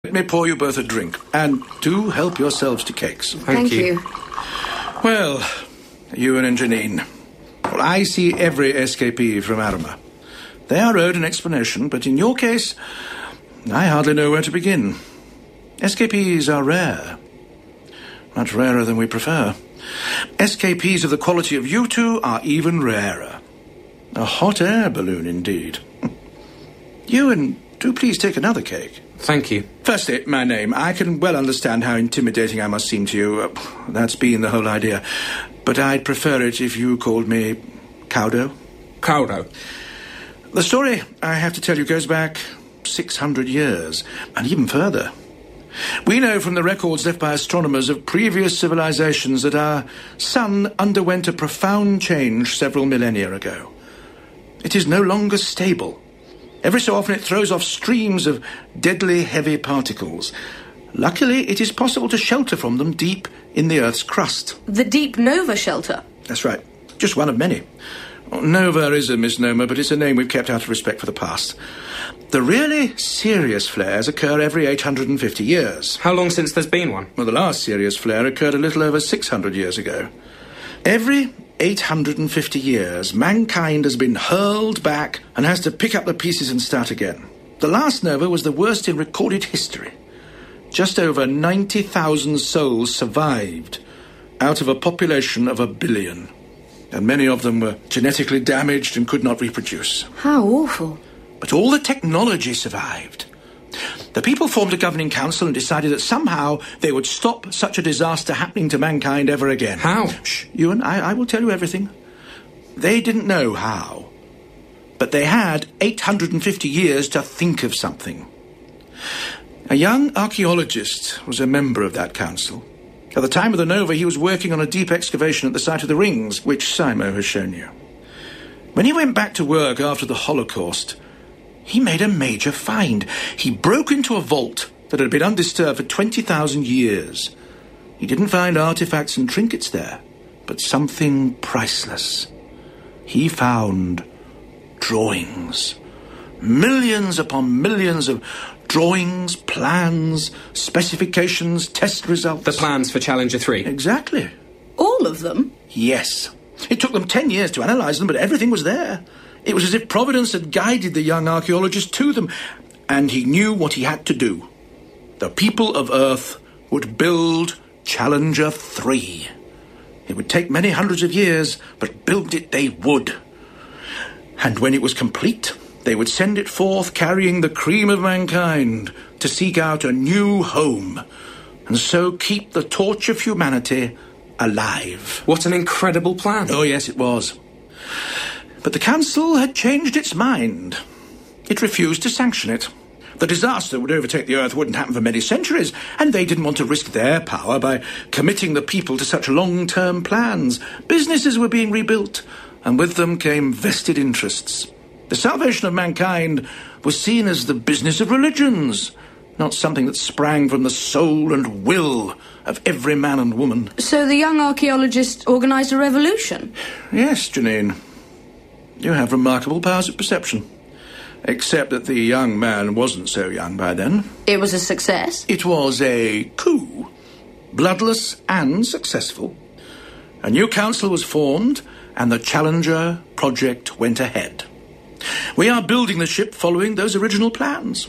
Let me pour you both a drink, and do help yourselves to cakes. Thank you. Well, Ewan and Janine, well, I see every escapee from Arima. They are owed an explanation, but in your case, I hardly know where to begin. Escapees are rare. Much rarer than we prefer. Escapees of the quality of you two are even rarer. A hot air balloon, indeed. Ewan, do please take another cake. Thank you. Firstly, my name. I can well understand how intimidating I must seem to you. That's been the whole idea. But I'd prefer it if you called me Cowdo. Cowdo. The story, I have to tell you, goes back 600 years, and even further. We know from the records left by astronomers of previous civilizations that our sun underwent a profound change several millennia ago. It is no longer stable. Every so often it throws off streams of deadly heavy particles. Luckily, it is possible to shelter from them deep in the Earth's crust. The Deep Nova Shelter? That's right. Just one of many. Nova is a misnomer, but it's a name we've kept out of respect for the past. The really serious flares occur every 850 years. How long since there's been one? Well, the last serious flare occurred a little over 600 years ago. Every 850 years, mankind has been hurled back and has to pick up the pieces and start again. The last nova was the worst in recorded history. Just over 90,000 souls survived out of a population of 1 billion. And many of them were genetically damaged and could not reproduce. How awful. But all the technology survived. The people formed a governing council and decided that somehow they would stop such a disaster happening to mankind ever again. How? Shh, Ewan, I will tell you everything. They didn't know how. But they had 850 years to think of something. A young archaeologist was a member of that council. At the time of the Nova, he was working on a deep excavation at the site of the rings, which Simo has shown you. When he went back to work after the Holocaust, he made a major find. He broke into a vault that had been undisturbed for 20,000 years. He didn't find artifacts and trinkets there, but something priceless. He found drawings. Millions upon millions of drawings, plans, specifications, test results. The plans for Challenger 3? Exactly. All of them? Yes. It took them 10 years to analyse them, but everything was there. It was as if Providence had guided the young archaeologist to them, and he knew what he had to do. The people of Earth would build Challenger 3. It would take many hundreds of years, but build it they would. And when it was complete, they would send it forth carrying the cream of mankind to seek out a new home, and so keep the torch of humanity alive. What an incredible plan. Oh, yes, it was. But the council had changed its mind. It refused to sanction it. The disaster that would overtake the Earth wouldn't happen for many centuries, and they didn't want to risk their power by committing the people to such long-term plans. Businesses were being rebuilt, and with them came vested interests. The salvation of mankind was seen as the business of religions, not something that sprang from the soul and will of every man and woman. So the young archaeologist organised a revolution? Yes, Janine. You have remarkable powers of perception. Except that the young man wasn't so young by then. It was a success? It was a coup. Bloodless and successful. A new council was formed, and the Challenger project went ahead. We are building the ship following those original plans.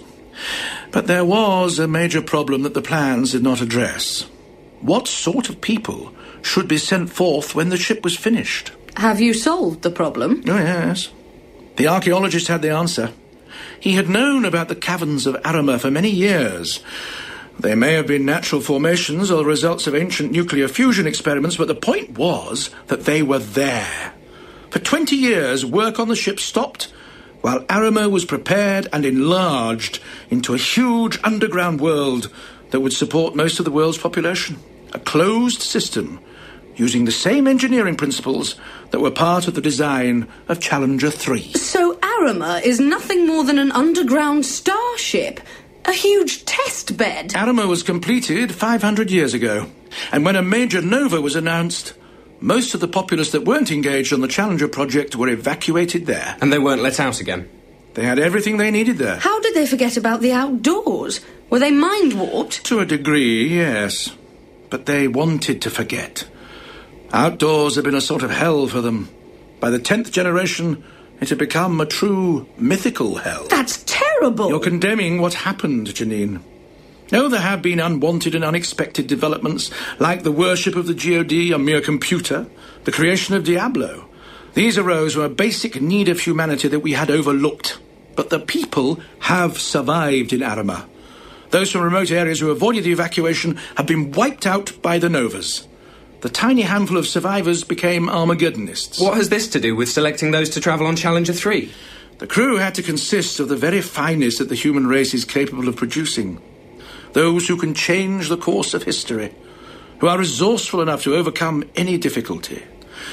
But there was a major problem that the plans did not address. What sort of people should be sent forth when the ship was finished? Have you solved the problem? Oh, yes. The archaeologist had the answer. He had known about the caverns of Arima for many years. They may have been natural formations or the results of ancient nuclear fusion experiments, but the point was that they were there. For 20 years, work on the ship stopped, while Arima was prepared and enlarged into a huge underground world that would support most of the world's population. A closed system, using the same engineering principles that were part of the design of Challenger 3. So Arima is nothing more than an underground starship? A huge test bed? Arima was completed 500 years ago, and when a major nova was announced, most of the populace that weren't engaged on the Challenger project were evacuated there. And they weren't let out again? They had everything they needed there. How did they forget about the outdoors? Were they mind-warped? To a degree, yes. But they wanted to forget. Outdoors had been a sort of hell for them. By the 10th generation, it had become a true mythical hell. That's terrible! You're condemning what happened, Janine. No, there have been unwanted and unexpected developments, like the worship of the God, a mere computer, the creation of Diablo. These arose from a basic need of humanity that we had overlooked. But the people have survived in Arima. Those from remote areas who avoided the evacuation have been wiped out by the Novas. The tiny handful of survivors became Armageddonists. What has this to do with selecting those to travel on Challenger 3? The crew had to consist of the very finest that the human race is capable of producing. Those who can change the course of history, who are resourceful enough to overcome any difficulty.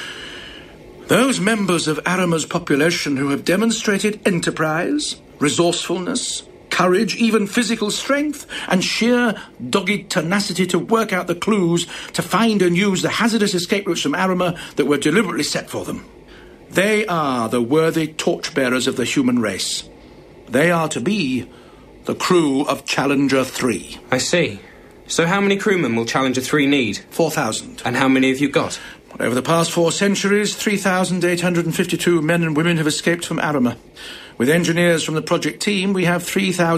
Those members of Arima's population who have demonstrated enterprise, resourcefulness, courage, even physical strength, and sheer dogged tenacity to work out the clues to find and use the hazardous escape routes from Arima that were deliberately set for them. They are the worthy torchbearers of the human race. They are to be the crew of Challenger 3. I see. So how many crewmen will Challenger 3 need? 4,000. And how many have you got? Over the past 4 centuries, 3,852 men and women have escaped from Arima. With engineers from the project team, we have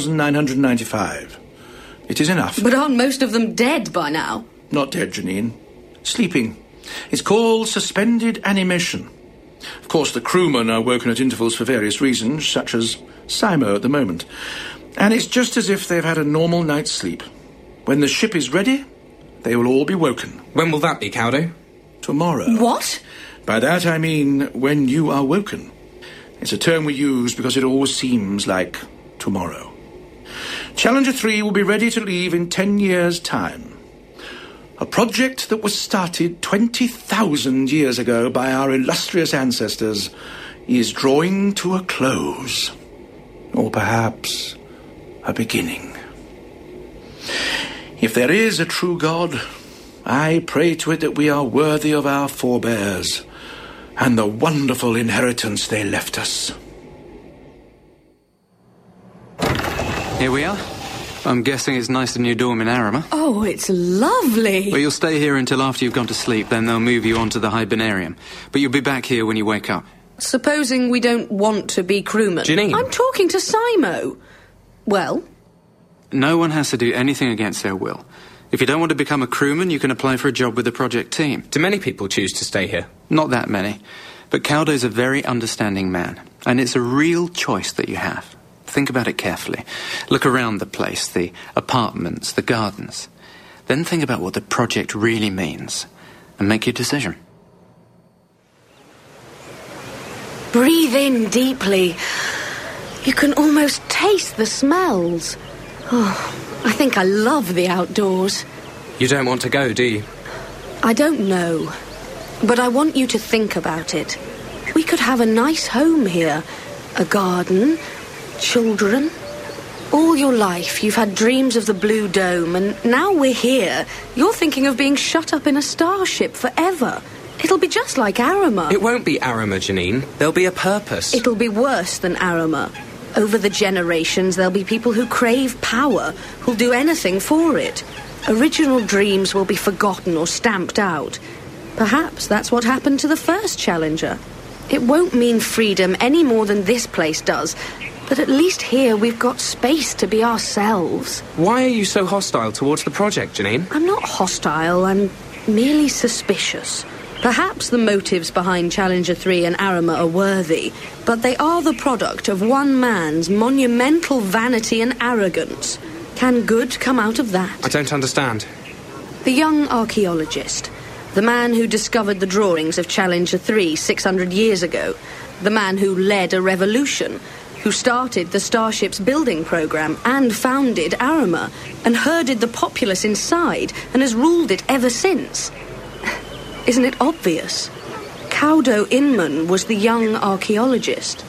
3,995. It is enough. But aren't most of them dead by now? Not dead, Janine. Sleeping. It's called suspended animation. Of course, the crewmen are woken at intervals for various reasons, such as Simo at the moment. And it's just as if they've had a normal night's sleep. When the ship is ready, they will all be woken. When will that be, Caudo? Tomorrow. What? By that I mean when you are woken. It's a term we use because it always seems like tomorrow. Challenger 3 will be ready to leave in 10 years' time. A project that was started 20,000 years ago by our illustrious ancestors is drawing to a close. Or perhaps a beginning. If there is a true God, I pray to it that we are worthy of our forebears and the wonderful inheritance they left us. Here we are. I'm guessing it's nice in your dorm in Arima. Oh, it's lovely. Well, you'll stay here until after you've gone to sleep, then they'll move you on to the hibernarium. But you'll be back here when you wake up. Supposing we don't want to be crewmen. Janine. I'm talking to Simo. Well? No one has to do anything against their will. If you don't want to become a crewman, you can apply for a job with the project team. Do many people choose to stay here? Not that many. But Caudo's a very understanding man. And it's a real choice that you have. Think about it carefully. Look around the place, the apartments, the gardens. Then think about what the project really means. And make your decision. Breathe in deeply. You can almost taste the smells. Oh, I think I love the outdoors. You don't want to go, do you? I don't know. But I want you to think about it. We could have a nice home here. A garden, children. All your life you've had dreams of the Blue Dome, and now we're here. You're thinking of being shut up in a starship forever. It'll be just like Arima. It won't be Arima, Janine. There'll be a purpose. It'll be worse than Arima. Over the generations, there'll be people who crave power, who'll do anything for it. Original dreams will be forgotten or stamped out. Perhaps that's what happened to the first Challenger. It won't mean freedom any more than this place does, but at least here we've got space to be ourselves. Why are you so hostile towards the project, Janine? I'm not hostile, I'm merely suspicious. Perhaps the motives behind Challenger 3 and Arima are worthy, but they are the product of one man's monumental vanity and arrogance. Can good come out of that? I don't understand. The young archaeologist, the man who discovered the drawings of Challenger 3 600 years ago, the man who led a revolution, who started the Starship's building program and founded Arima, and herded the populace inside and has ruled it ever since. Isn't it obvious? Caudo Inman was the young archaeologist.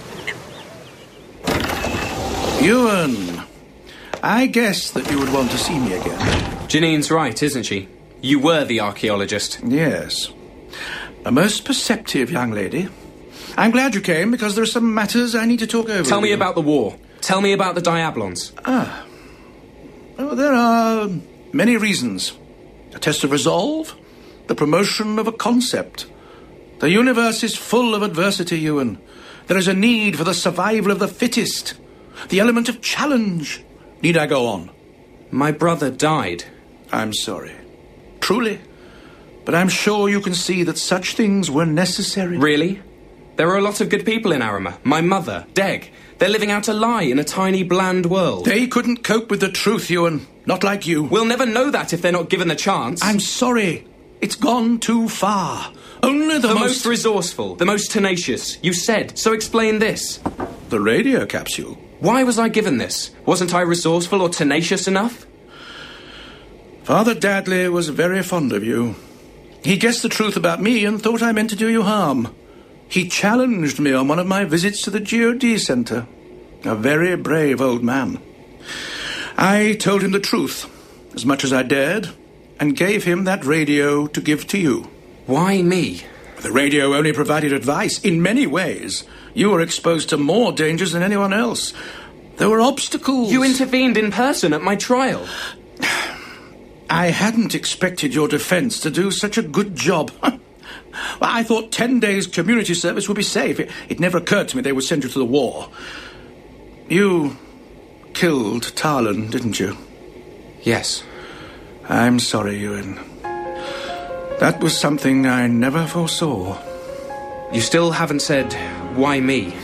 Ewan, I guessed that you would want to see me again. Janine's right, isn't she? You were the archaeologist. Yes. A most perceptive young lady. I'm glad you came, because there are some matters I need to talk over. Tell me with you. about the war. Tell me about the Diabolons. Oh, there are many reasons. A test of resolve, the promotion of a concept. The universe is full of adversity, Ewan. There is a need for the survival of the fittest, the element of challenge. Need I go on? My brother died. I'm sorry. Truly. But I'm sure you can see that such things were necessary. Really? There are a lot of good people in Arima. My mother, Deg. They're living out a lie in a tiny, bland world. They couldn't cope with the truth, Ewan. Not like you. We'll never know that if they're not given the chance. I'm sorry. It's gone too far. Only the most resourceful, the most tenacious. You said. So explain this. The radio capsule. Why was I given this? Wasn't I resourceful or tenacious enough? Father Dadley was very fond of you. He guessed the truth about me and thought I meant to do you harm. He challenged me on one of my visits to the GOD Centre. A very brave old man. I told him the truth, as much as I dared, and gave him that radio to give to you. Why me? The radio only provided advice in many ways. You were exposed to more dangers than anyone else. There were obstacles. You intervened in person at my trial. I hadn't expected your defence to do such a good job. I thought 10 days community service would be safe. It never occurred to me they would send you to the war. You killed Tarlan, didn't you? Yes. I'm sorry, Ewan. That was something I never foresaw. You still haven't said, why me?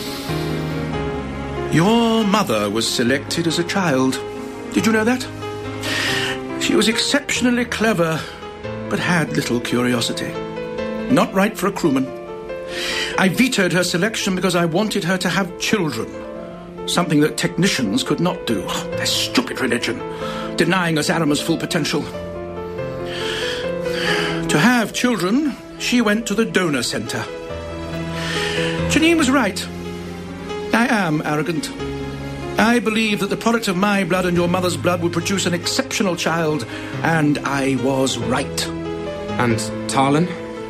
Your mother was selected as a child. Did you know that? She was exceptionally clever, but had little curiosity. Not right for a crewman. I vetoed her selection because I wanted her to have children. Something that technicians could not do. Their stupid religion, denying us Arima's full potential. To have children, she went to the donor centre. Janine was right. I am arrogant. I believe that the product of my blood and your mother's blood would produce an exceptional child, and I was right. And Tarlan?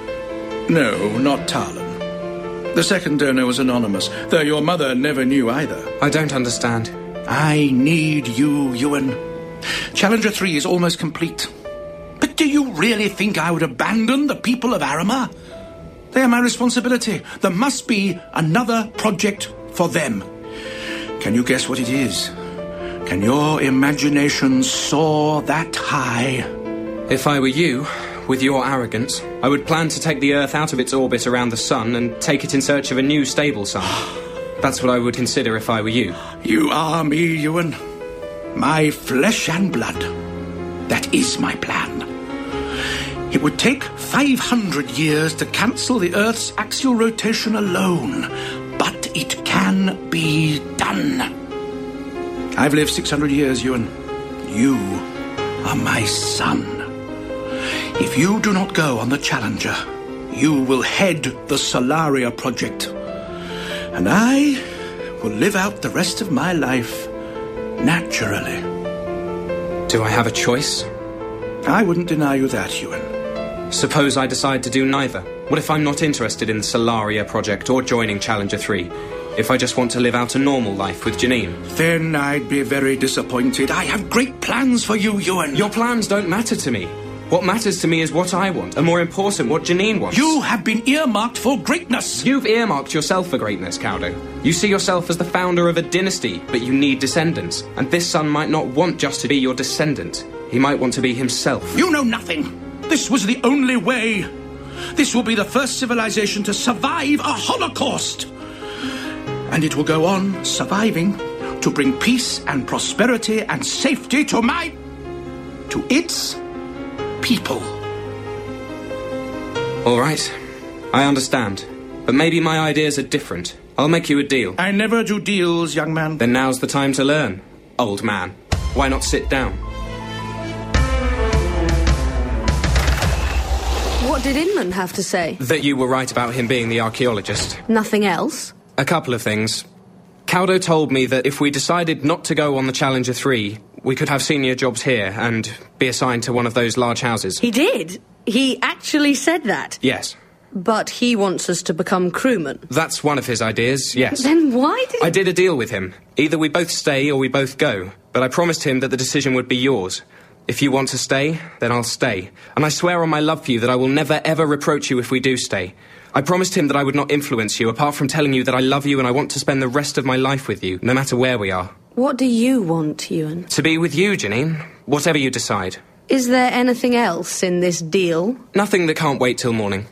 No, not Tarlan. The second donor was anonymous, though your mother never knew either. I don't understand. I need you, Ewan. Challenger 3 is almost complete. But do you really think I would abandon the people of Arima? They are my responsibility. There must be another project for them. Can you guess what it is? Can your imagination soar that high? If I were you, with your arrogance, I would plan to take the Earth out of its orbit around the Sun and take it in search of a new stable sun. That's what I would consider if I were you. You are me, Ewan. My flesh and blood. That is my plan. It would take 500 years to cancel the Earth's axial rotation alone, but it can be done. I've lived 600 years, Ewan. You are my son. If you do not go on the Challenger, you will head the Solaria project. And I will live out the rest of my life naturally. Do I have a choice? I wouldn't deny you that, Ewan. Suppose I decide to do neither. What if I'm not interested in the Solaria project or joining Challenger 3? If I just want to live out a normal life with Janine? Then I'd be very disappointed. I have great plans for you, Ewan. Your plans don't matter to me. What matters to me is what I want, and more important, what Janine wants. You have been earmarked for greatness. You've earmarked yourself for greatness, Caudo. You see yourself as the founder of a dynasty, but you need descendants. And this son might not want just to be your descendant. He might want to be himself. You know nothing. This was the only way. This will be the first civilization to survive a Holocaust. And it will go on surviving to bring peace and prosperity and safety to its people. All right. I understand. But maybe my ideas are different. I'll make you a deal. I never do deals, young man. Then now's the time to learn, old man. Why not sit down? What did Inman have to say? That you were right about him being the archaeologist. Nothing else? A couple of things. Caudo told me that if we decided not to go on the Challenger 3, we could have senior jobs here and be assigned to one of those large houses. He did? He actually said that? Yes. But he wants us to become crewmen. That's one of his ideas, yes. Then why did... I did a deal with him. Either we both stay or we both go. But I promised him that the decision would be yours. If you want to stay, then I'll stay. And I swear on my love for you that I will never ever reproach you if we do stay. I promised him that I would not influence you, apart from telling you that I love you and I want to spend the rest of my life with you, no matter where we are. What do you want, Ewan? To be with you, Janine. Whatever you decide. Is there anything else in this deal? Nothing that can't wait till morning.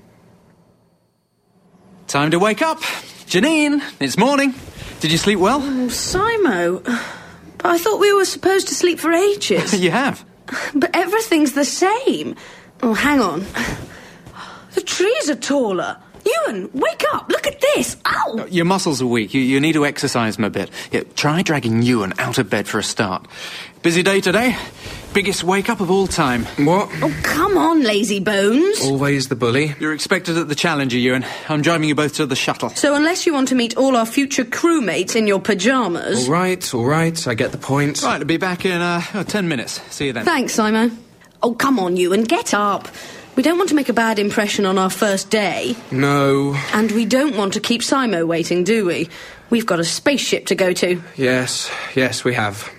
Time to wake up. Janine, it's morning. Did you sleep well? Simo, but I thought we were supposed to sleep for ages. You have. But everything's the same. Oh, hang on. The trees are taller. Ewan, wake up. Look at this. Ow! Your muscles are weak. You need to exercise them a bit. Yeah, try dragging Ewan out of bed for a start. Busy day today. Biggest wake-up of all time. What? Oh, come on, lazy bones. Always the bully. You're expected at the Challenger, Ewan. I'm driving you both to the shuttle. So unless you want to meet all our future crewmates in your pyjamas... All right. I get the point. Right, I'll be back in 10 minutes. See you then. Thanks, Simo. Oh, come on, Ewan, get up. We don't want to make a bad impression on our first day. No. And we don't want to keep Simo waiting, do we? We've got a spaceship to go to. Yes, we have.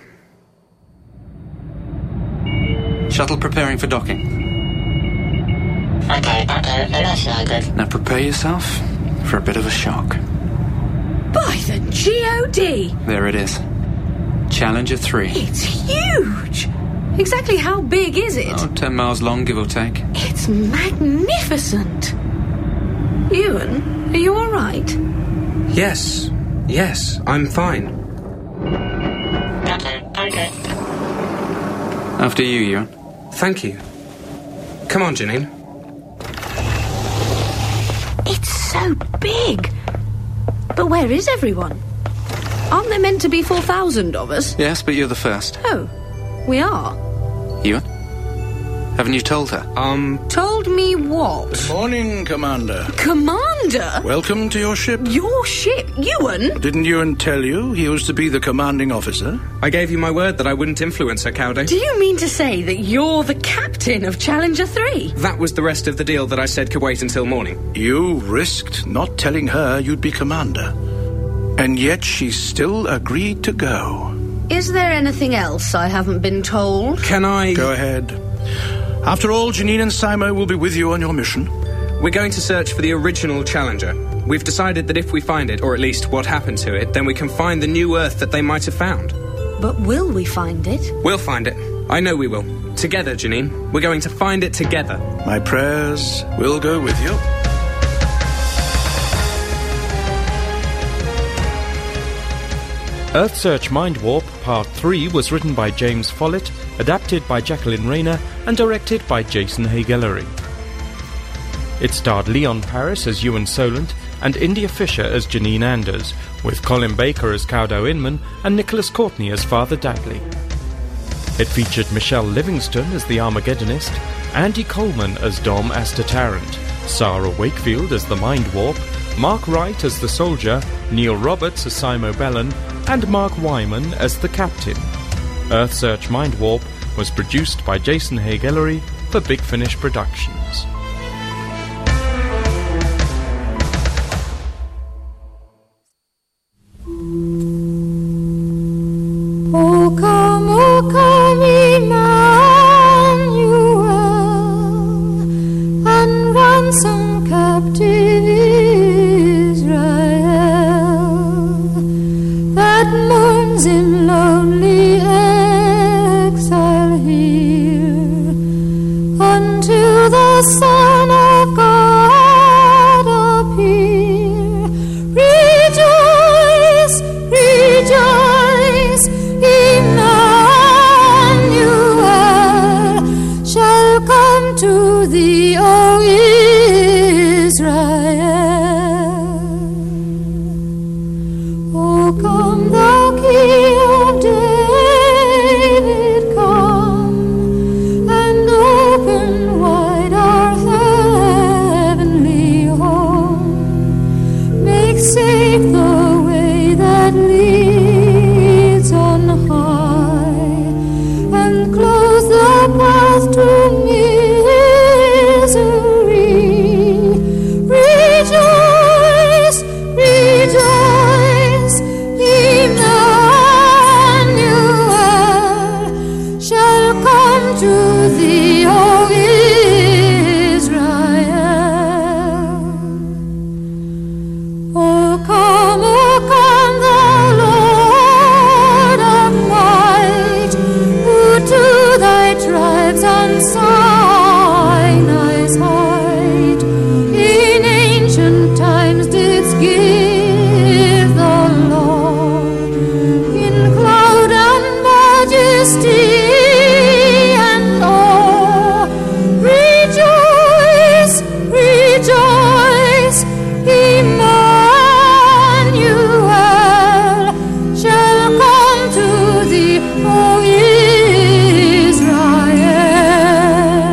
Shuttle preparing for docking. Okay, initiated. Now prepare yourself for a bit of a shock. By the G.O.D. There it is. Challenger 3. It's huge. Exactly how big is it? 10 miles long, give or take. It's magnificent. Ewan, are you all right? Yes, I'm fine. Okay. After you, Ewan. Thank you. Come on, Janine. It's so big. But where is everyone? Aren't there meant to be 4,000 of us? Yes, but you're the first. Oh, we are? Ewan? Haven't you told her? Told me what? Good morning, Commander. Commander? Welcome to your ship. Your ship? Ewan? Didn't Ewan tell you he was to be the commanding officer? I gave you my word that I wouldn't influence her, Cowday. Do you mean to say that you're the captain of Challenger 3? That was the rest of the deal that I said could wait until morning. You risked not telling her you'd be commander. And yet she still agreed to go. Is there anything else I haven't been told? Can I... Go ahead. After all, Janine and Simo will be with you on your mission. We're going to search for the original Challenger. We've decided that if we find it, or at least what happened to it, then we can find the new Earth that they might have found. But will we find it? We'll find it. I know we will. Together, Janine. We're going to find it together. My prayers will go with you. Earthsearch Mind Warp Part 3 was written by James Follett, adapted by Jacqueline Rayner, and directed by Jason Haigh-Ellery. It starred Leon Paris as Ewan Solent and India Fisher as Janine Anders, with Colin Baker as Cowdo Inman and Nicholas Courtney as Father Dudley. It featured Michelle Livingston as the Armageddonist, Andy Coleman as Dom Astor Tarrant, Sarah Wakefield as the Mind Warp, Mark Wright as the Soldier, Neil Roberts as Simo Bellon, and Mark Wyman as the Captain. Earthsearch Mind Warp was produced by Jason Haigh-Ellery for Big Finish Productions. O come, Emmanuel, and ransom captive Israel, that mourns in lonely exile here, until the Son of God appear. Rejoice, rejoice, Emmanuel shall come to thee, O Israel. O come, thou King of David, come, and open wide our heavens. Sinai's height, in ancient times didst give the law, in cloud and majesty and awe. Rejoice, rejoice, Emmanuel shall come to thee, O Israel.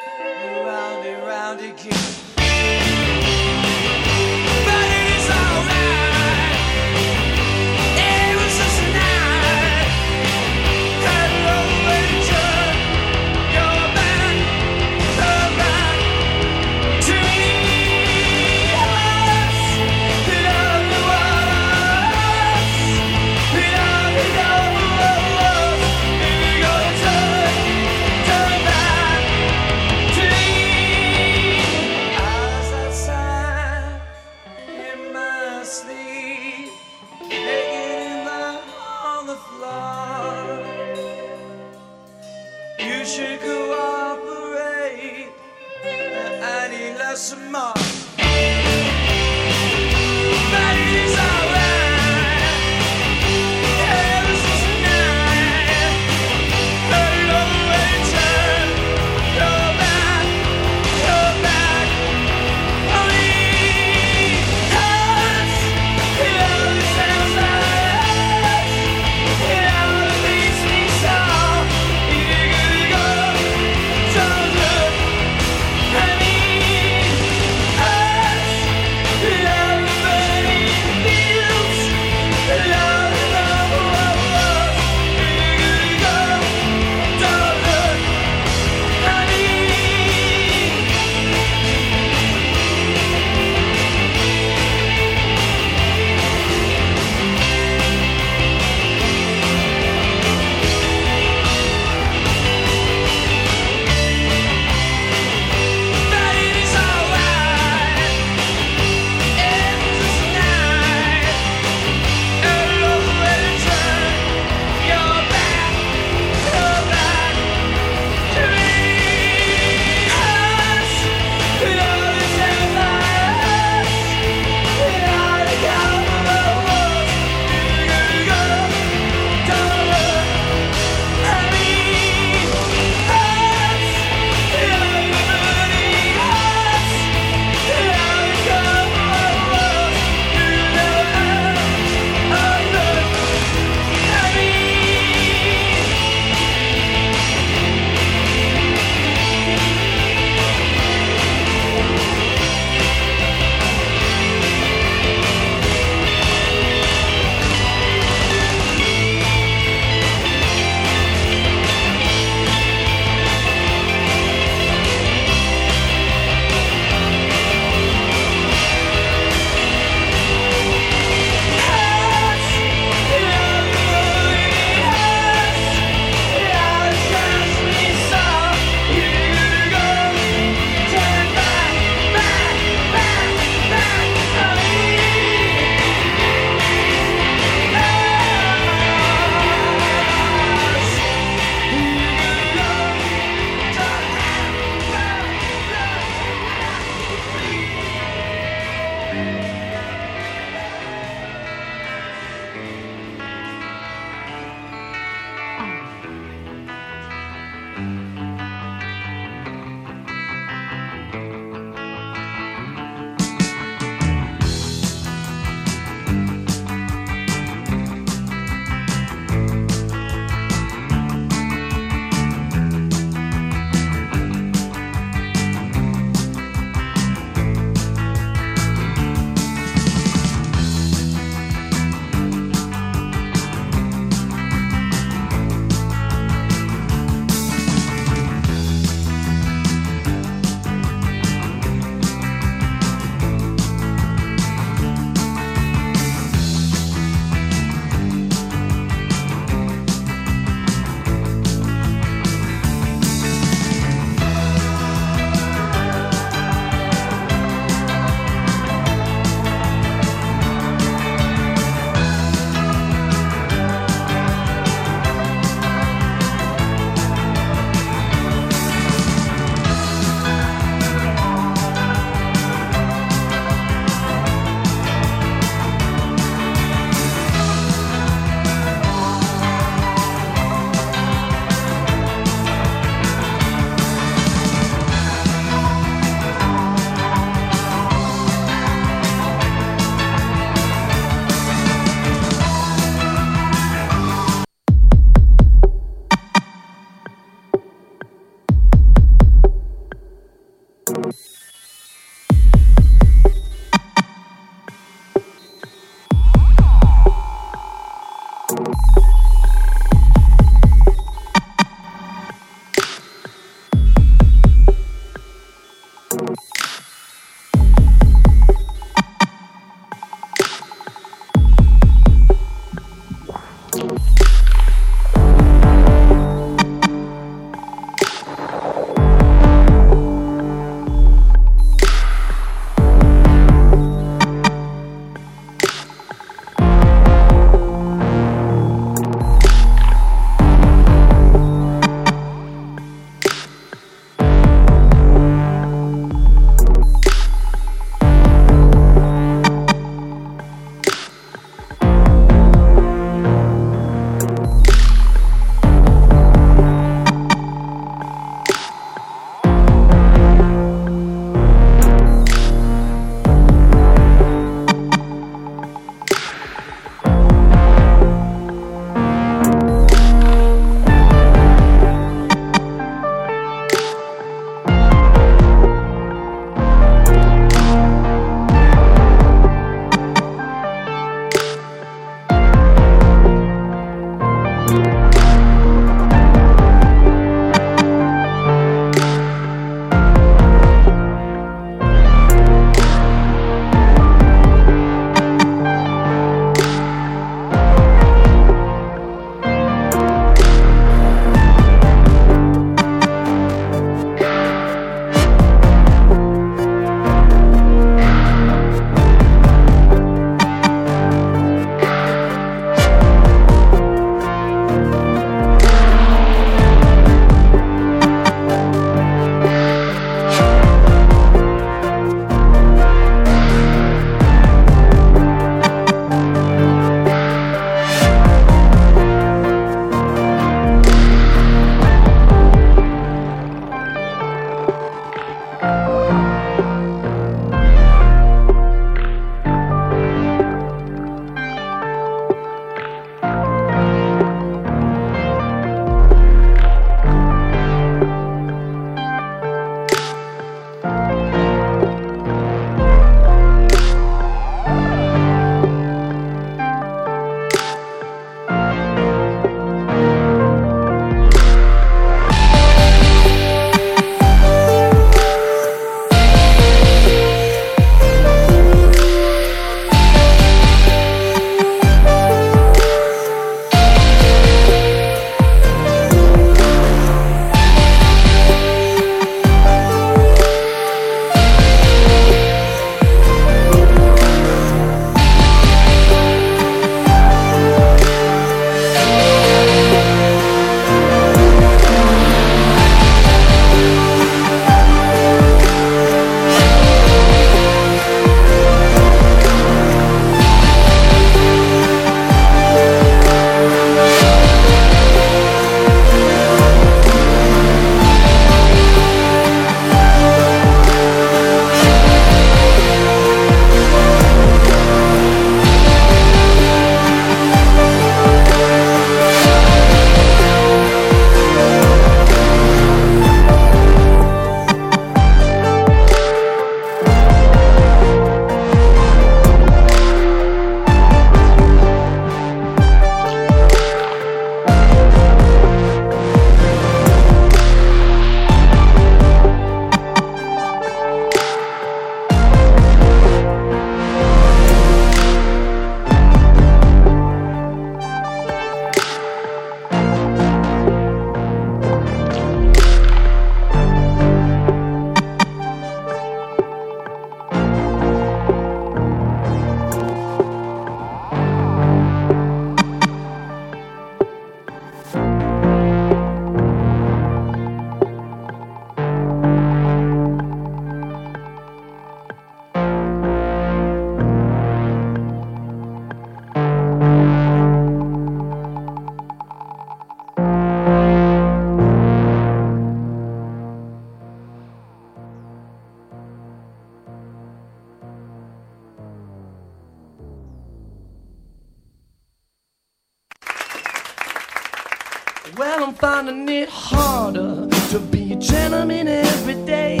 Well, I'm finding it harder to be a gentleman every day.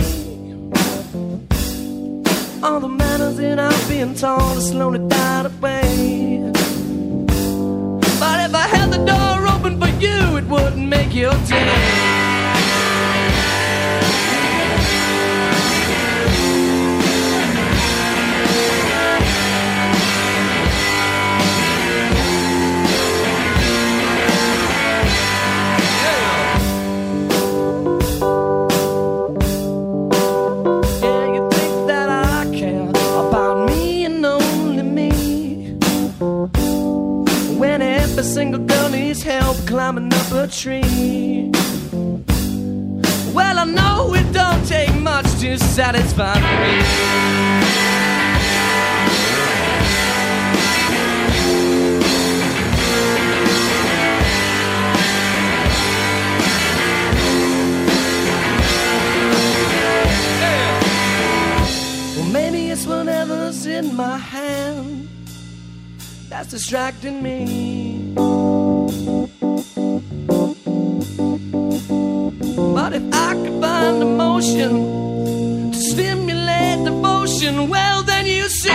All the manners that I've been taught are slowly died away. But if I had the door open for you, it wouldn't make your day. Every single girl needs help climbing up a tree. Well, I know it don't take much to satisfy me. Well, maybe it's whatever's in my hand that's distracting me. But if I could find emotion to stimulate devotion, well then you see.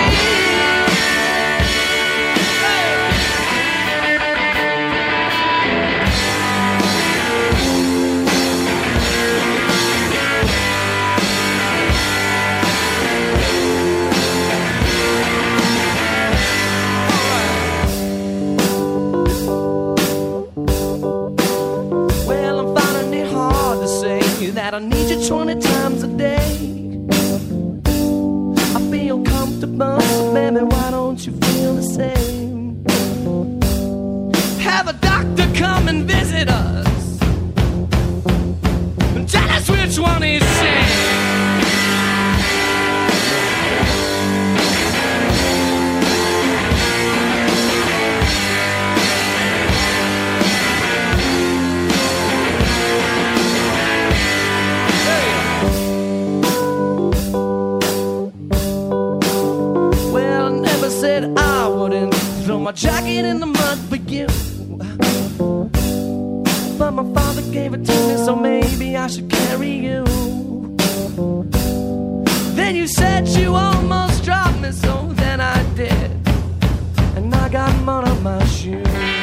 That I need you 20 times a day. I feel comfortable, baby, why don't you feel the same? Have a doctor come and visit us and tell us which one is sick. Said I wouldn't throw my jacket in the mud for you, but my father gave it to me, so maybe I should carry you. Then you said you almost dropped me, so then I did, and I got mud on my shoe.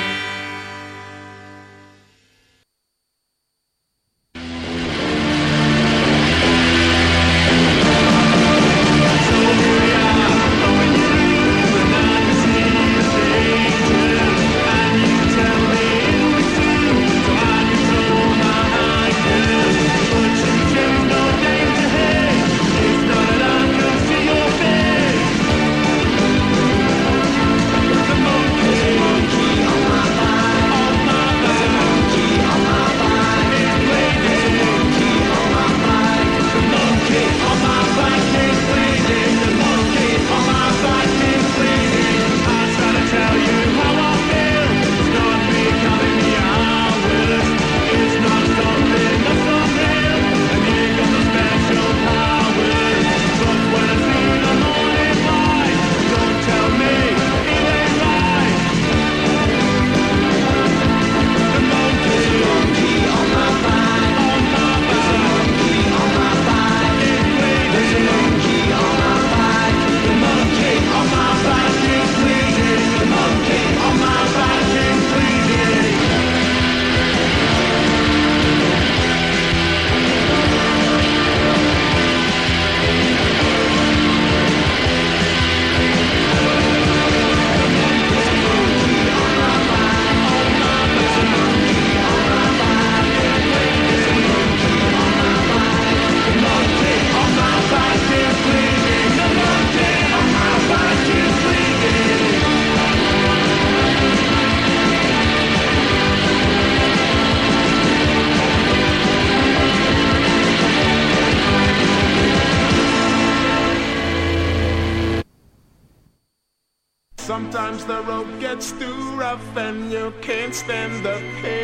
Sometimes the road gets too rough and you can't stand the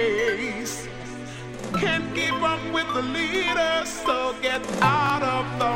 pace. Can't keep up with the leader, so get out of the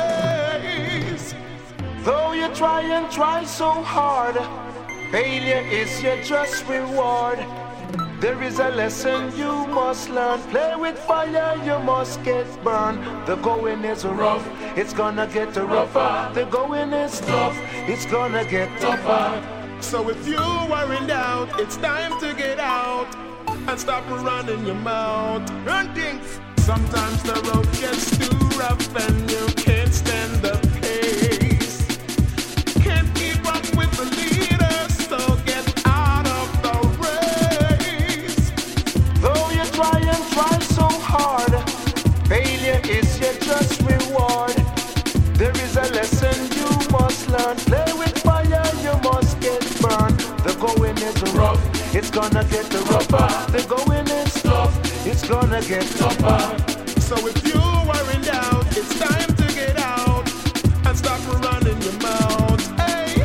race. Though you try and try so hard, failure is your just reward. There is a lesson you must learn. Play with fire, you must get burned. The going is rough, it's gonna get rougher. The going is tough, it's gonna get tougher. So if you are in doubt, it's time to get out and stop running your mouth. Run things. Sometimes the road gets too rough and you can't stand the pace. Can't keep up with the leaders, so get out of the race. Though you try so hard, failure is your just reward. There is a lesson you must learn. Play with fire, you must get burned. The going is rough, it's gonna get rougher. The going is tough, it's gonna get tougher. So if you are in doubt, it's time to get out and stop running your mouth. Hey.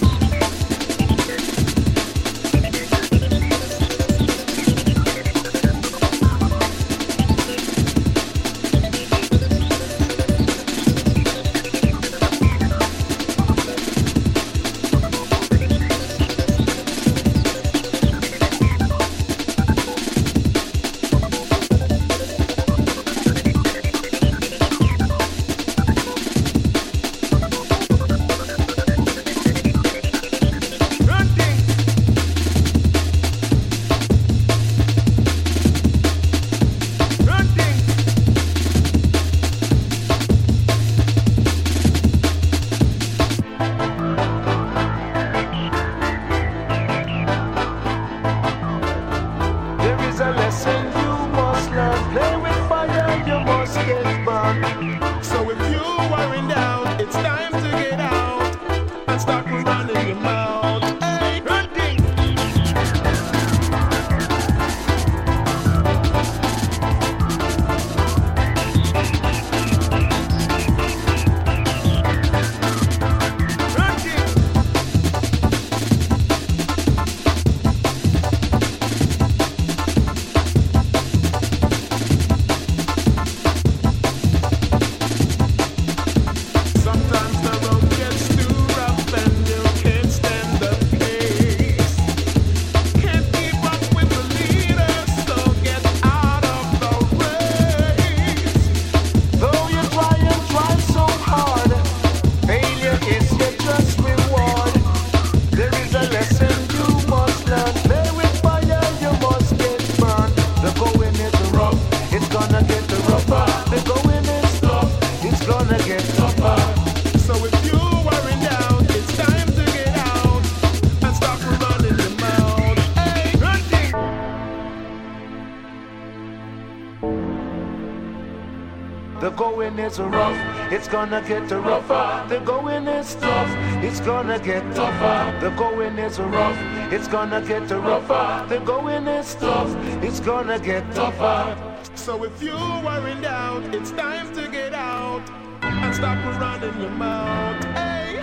Rough, it's gonna get rougher. The going is tough, it's gonna get tougher. The going is rough, it's gonna get rougher. The going is tough, it's gonna get tougher. So if you are in doubt, it's time to get out and stop running your mouth. Hey.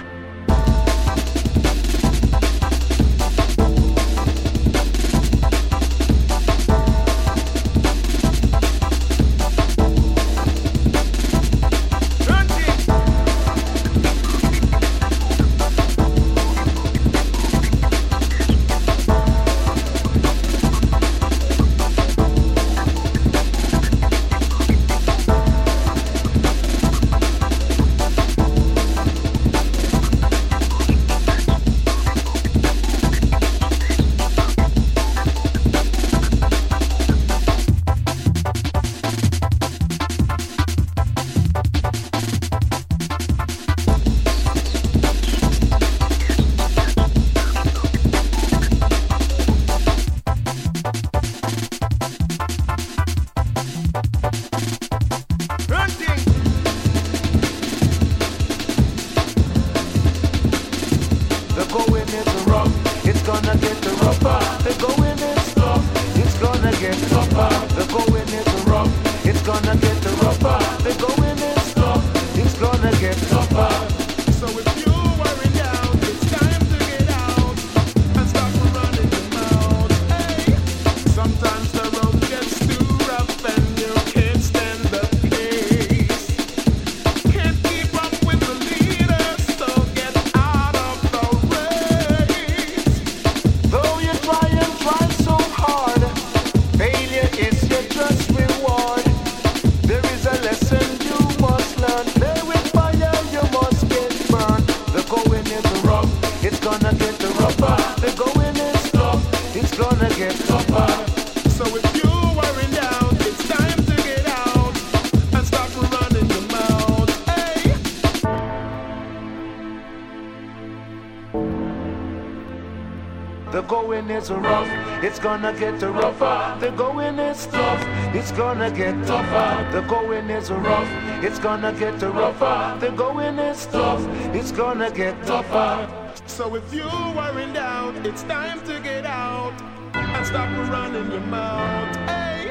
Though you try so hard, The going is rough, it's gonna get rougher. The going is tough, it's gonna get tougher. The going is rough, it's gonna get rougher. The going is tough, it's gonna get tougher. So if you're worrying down, it's time to get out and stop running your mouth. Hey.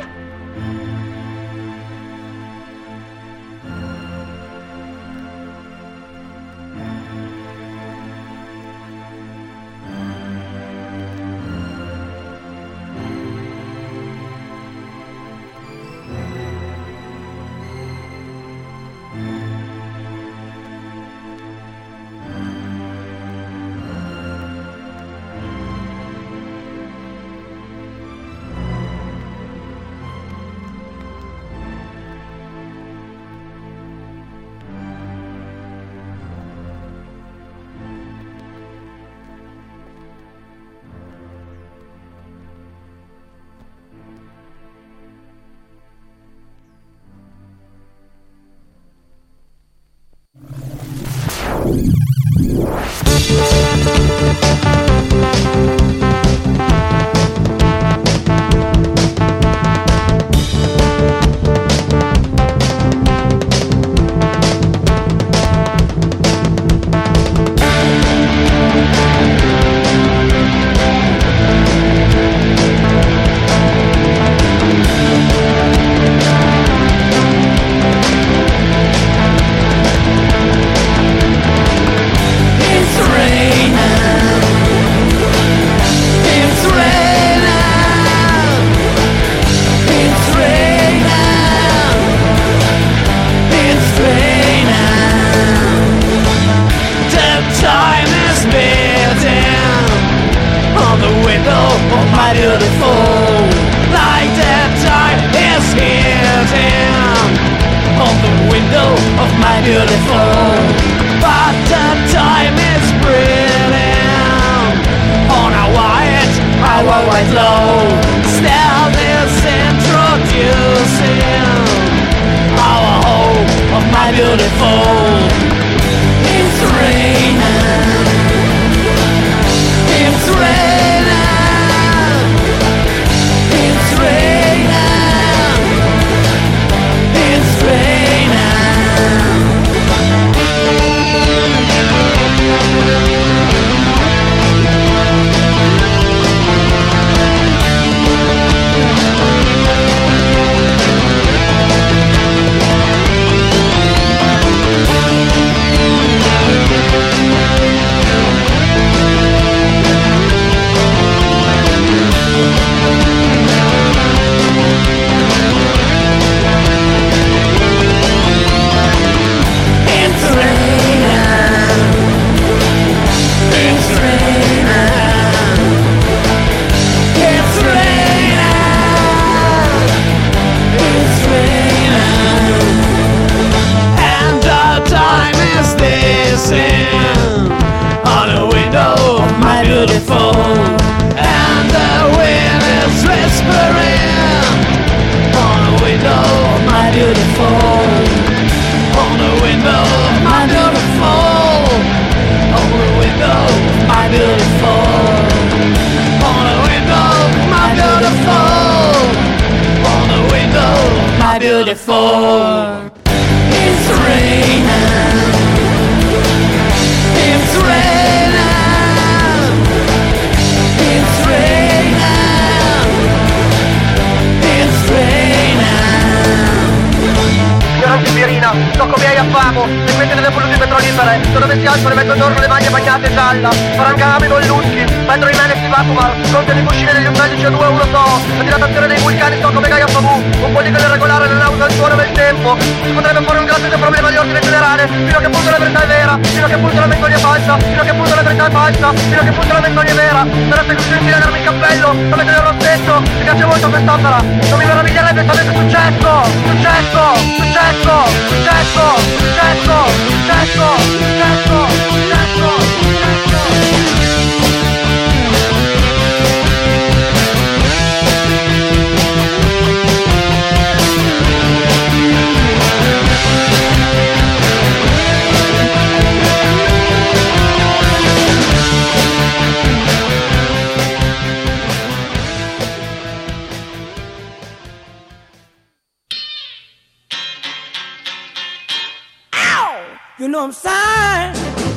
some sign,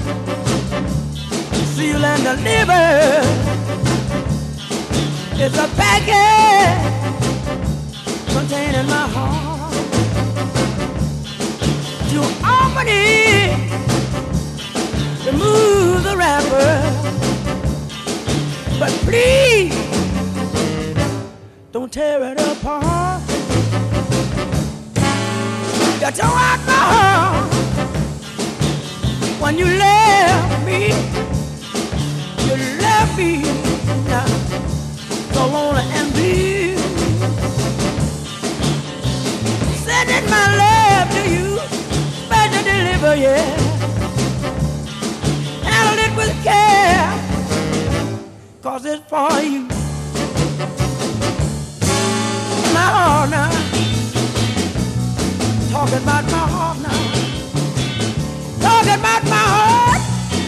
seal and deliver. It's a package containing my heart to open it, remove the wrapper, but please don't tear it apart. You tore out my heart when you left me. You left me now so lonely and blue. Sending my love to you, special delivery, yeah. Handle it with care, 'cause it's for you. My heart now, talking about my heart now, talking about my heart,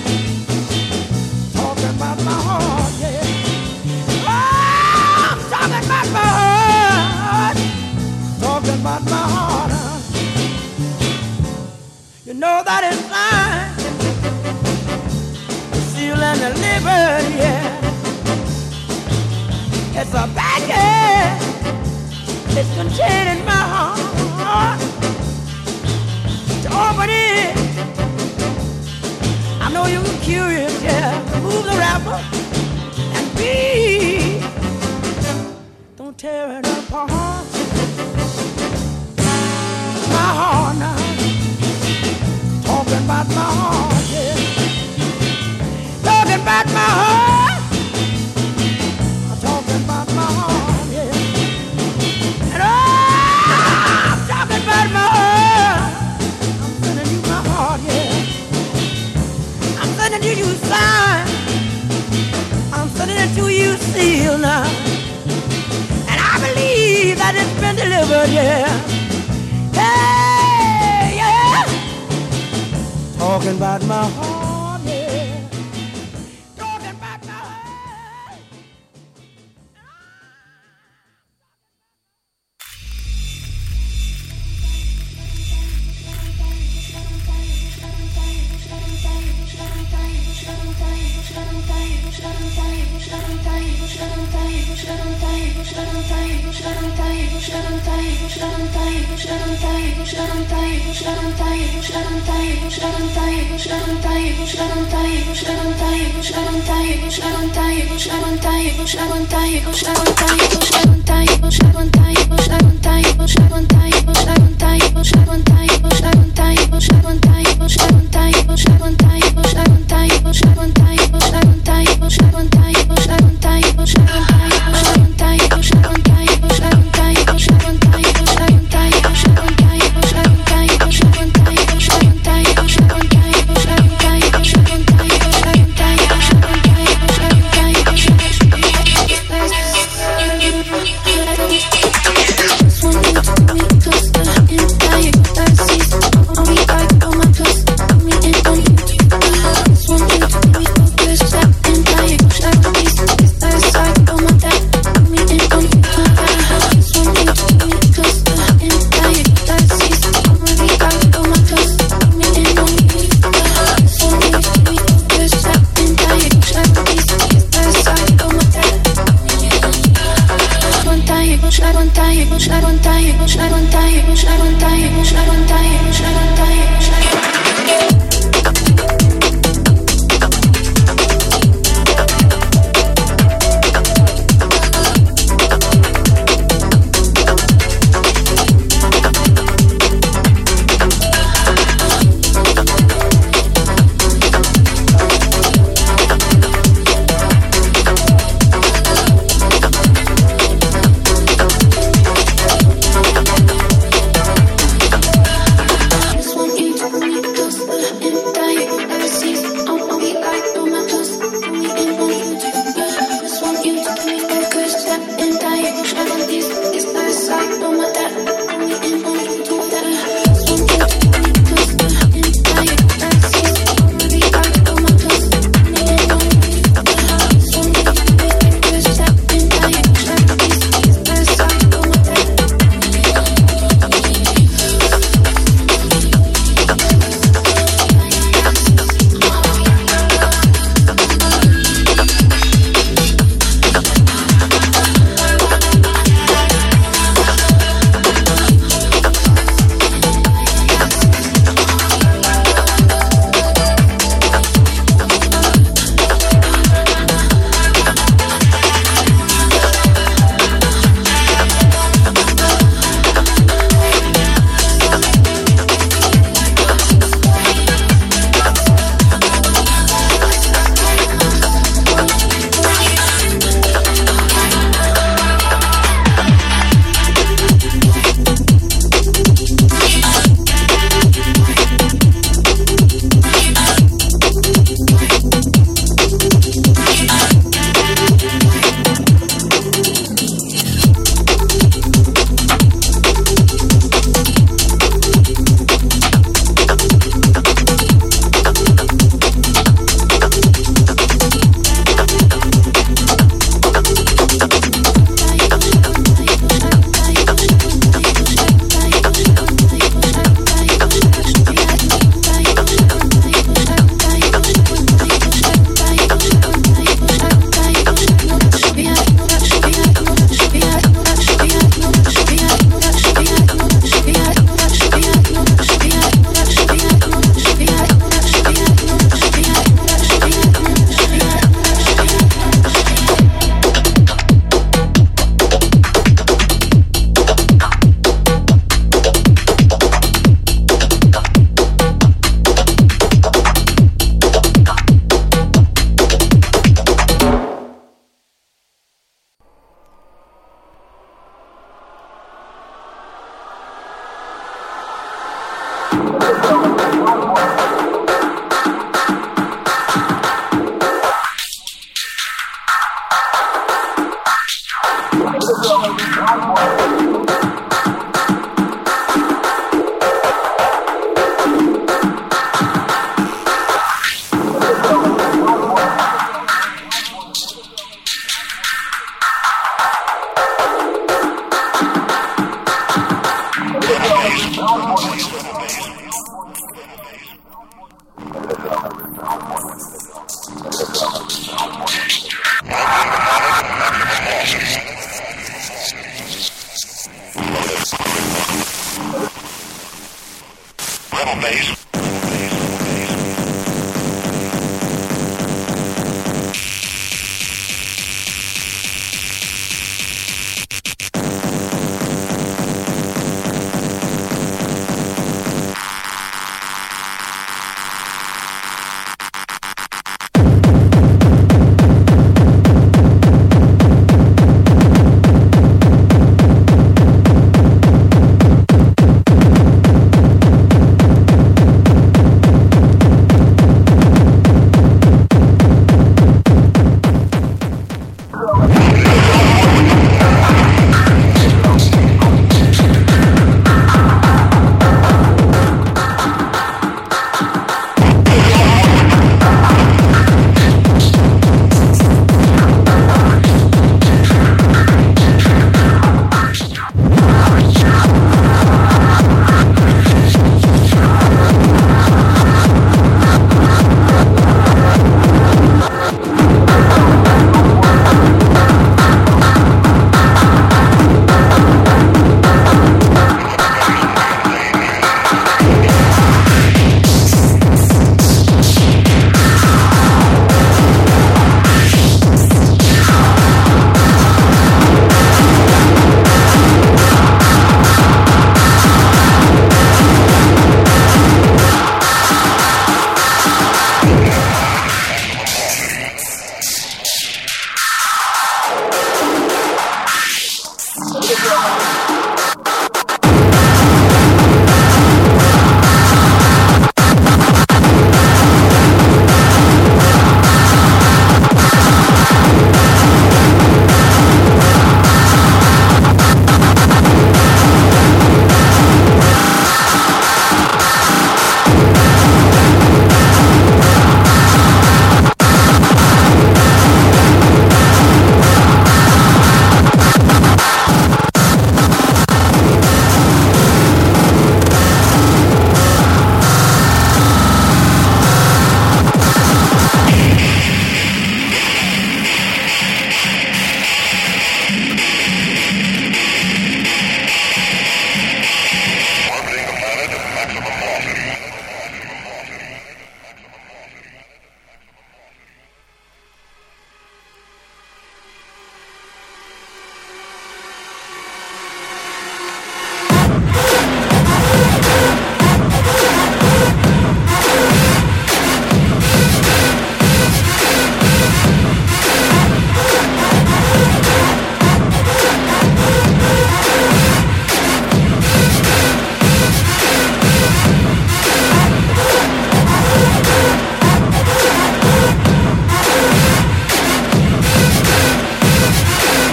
talking about my heart, yeah. Oh, I'm talking about my heart, talking about my heart. You know that it's fine, seal and delivered, yeah. It's a package, it's containing my heart. To open it, I know you're curious, yeah. Move the wrapper and be. Don't tear it apart. My heart now, talking about my heart, yeah. Talking about my heart, talking about my heart, yeah. And I'm talking about my heart. I'm sending you my heart, yeah. I'm sending you sign. I'm sending it to you seal now. And I believe that it's been delivered, yeah. Hey, yeah. Talking about my heart, yeah. Talking about my heart. base.